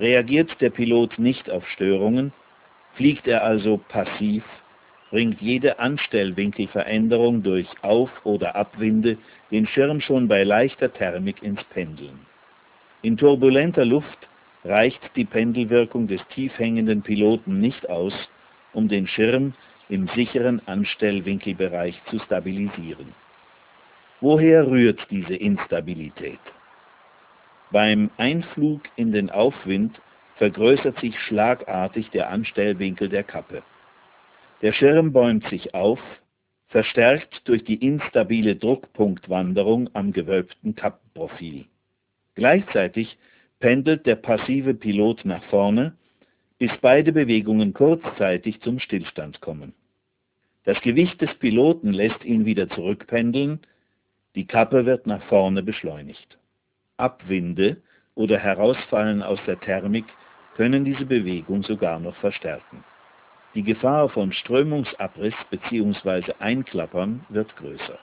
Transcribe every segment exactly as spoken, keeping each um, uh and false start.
Reagiert der Pilot nicht auf Störungen, fliegt er also passiv, bringt jede Anstellwinkelveränderung durch Auf- oder Abwinde den Schirm schon bei leichter Thermik ins Pendeln. In turbulenter Luft reicht die Pendelwirkung des tief hängenden Piloten nicht aus, um den Schirm im sicheren Anstellwinkelbereich zu stabilisieren. Woher rührt diese Instabilität? Beim Einflug in den Aufwind vergrößert sich schlagartig der Anstellwinkel der Kappe. Der Schirm bäumt sich auf, verstärkt durch die instabile Druckpunktwanderung am gewölbten Kappenprofil. Gleichzeitig pendelt der passive Pilot nach vorne, bis beide Bewegungen kurzzeitig zum Stillstand kommen. Das Gewicht des Piloten lässt ihn wieder zurückpendeln, die Kappe wird nach vorne beschleunigt. Abwinde oder Herausfallen aus der Thermik können diese Bewegung sogar noch verstärken. Die Gefahr von Strömungsabriss bzw. Einklappern wird größer.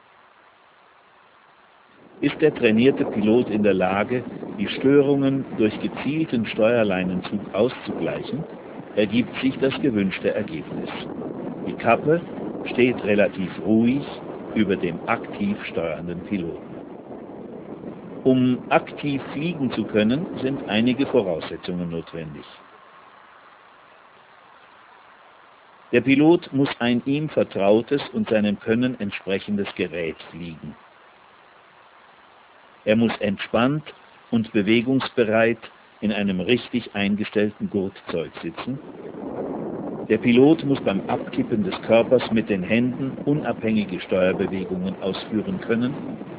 Ist der trainierte Pilot in der Lage, die Störungen durch gezielten Steuerleinenzug auszugleichen, ergibt sich das gewünschte Ergebnis. Die Kappe steht relativ ruhig über dem aktiv steuernden Piloten. Um aktiv fliegen zu können, sind einige Voraussetzungen notwendig. Der Pilot muss ein ihm vertrautes und seinem Können entsprechendes Gerät fliegen. Er muss entspannt und bewegungsbereit in einem richtig eingestellten Gurtzeug sitzen. Der Pilot muss beim Abkippen des Körpers mit den Händen unabhängige Steuerbewegungen ausführen können.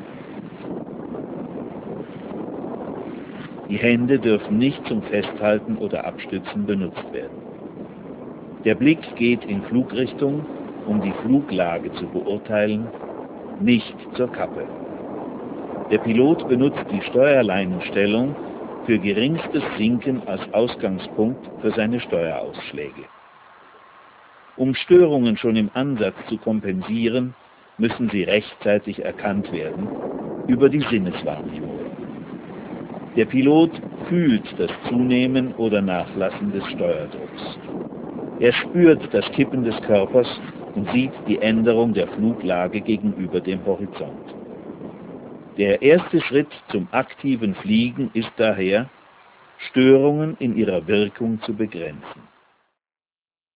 Die Hände dürfen nicht zum Festhalten oder Abstützen benutzt werden. Der Blick geht in Flugrichtung, um die Fluglage zu beurteilen, nicht zur Kappe. Der Pilot benutzt die Steuerleinenstellung für geringstes Sinken als Ausgangspunkt für seine Steuerausschläge. Um Störungen schon im Ansatz zu kompensieren, müssen sie rechtzeitig erkannt werden über die Sinneswahrnehmung. Der Pilot fühlt das Zunehmen oder Nachlassen des Steuerdrucks. Er spürt das Kippen des Körpers und sieht die Änderung der Fluglage gegenüber dem Horizont. Der erste Schritt zum aktiven Fliegen ist daher, Störungen in ihrer Wirkung zu begrenzen.